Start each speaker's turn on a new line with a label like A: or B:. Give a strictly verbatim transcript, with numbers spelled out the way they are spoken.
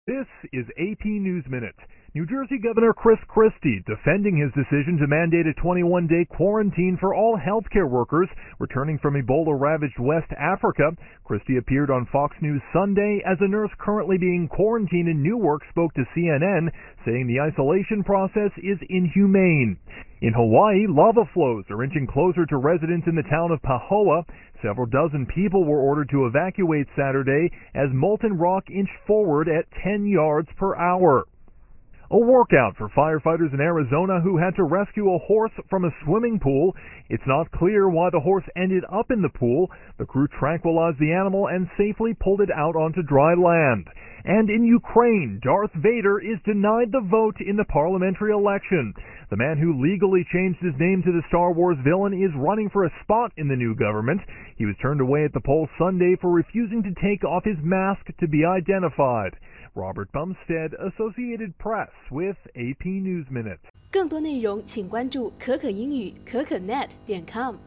A: This is A P News Minute. New Jersey Governor Chris Christie defending his decision to mandate a twenty-one day quarantine for all healthcare workers returning from Ebola-ravaged West Africa. Christie appeared on Fox News Sunday as a nurse currently being quarantined in Newark spoke to C N N, saying the isolation process is inhumane. In Hawaii, lava flows are inching closer to residents in the town of Pahoa. Several dozen people were ordered to evacuate Saturday as molten rock inched forward at ten yards per hour. A workout for firefighters in Arizona who had to rescue a horse from a swimming pool. It's not clear why the horse ended up in the pool. The crew tranquilized the animal and safely pulled it out onto dry land. And in Ukraine, Darth Vader is denied the vote in the parliamentary election. The man who legally changed his name to the Star Wars villain is running for a spot in the new government. He was turned away at the polls Sunday for refusing to take off his mask to be identified. Robert Bumstead, Associated Press with A P News Minute.
B: 更多内容请关注可可英语可可 net 点 com。